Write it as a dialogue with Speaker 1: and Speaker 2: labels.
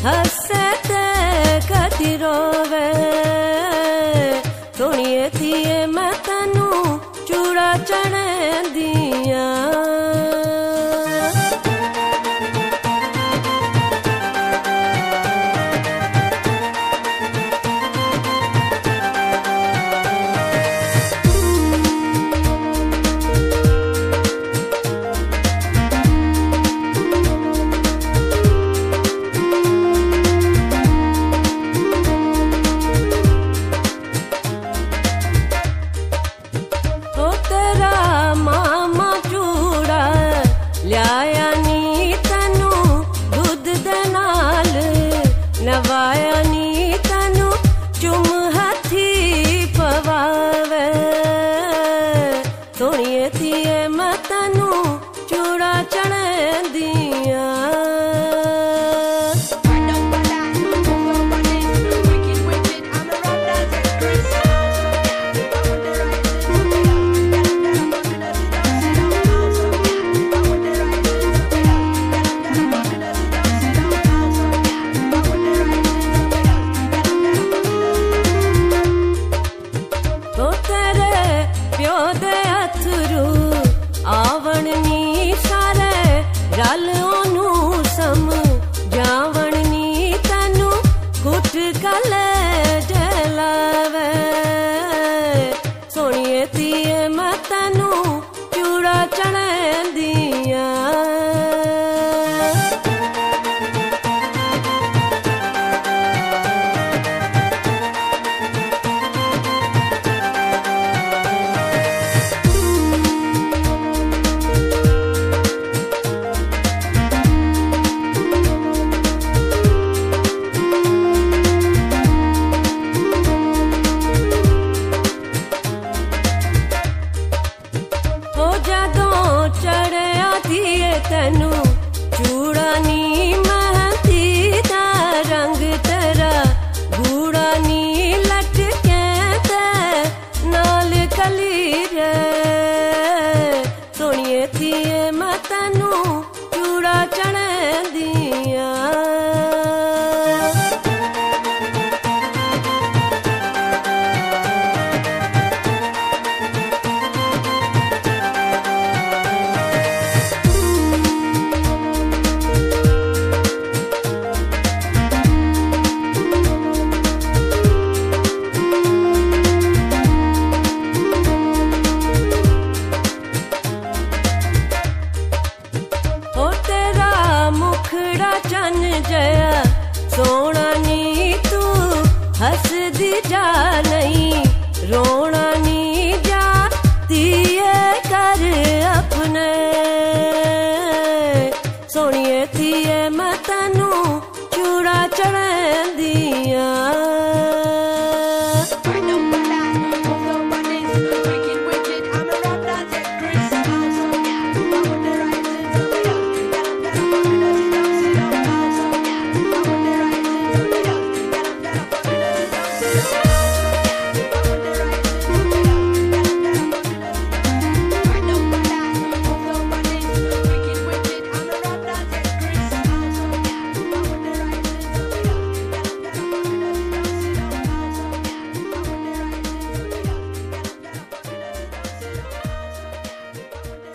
Speaker 1: हसे ते कदी रोवे सोनिए थिए मैं तैनू चूड़ा चने दिया ल्याया नी तैनू दूध दे नाल नवाया नी तैनू चुम हथी पवावे सोनिए थिए मैं तैनू चूड़ा चने दिया आवण नी सारे रल ओनू सम जावण नी तैनू कुट कले जलावे सोनिए थिए मैं तैनू चूड़ा चने दिया चढ़िया थिए तैनू चूड़ा नी मेहंदी दा रंग तेरा गूड़ा नी लटके ते नाल कली रे सोनिए थिए मैं तैनू चूड़ा चने दिया चन जया सोना नी तू हसदी जा नहीं रोना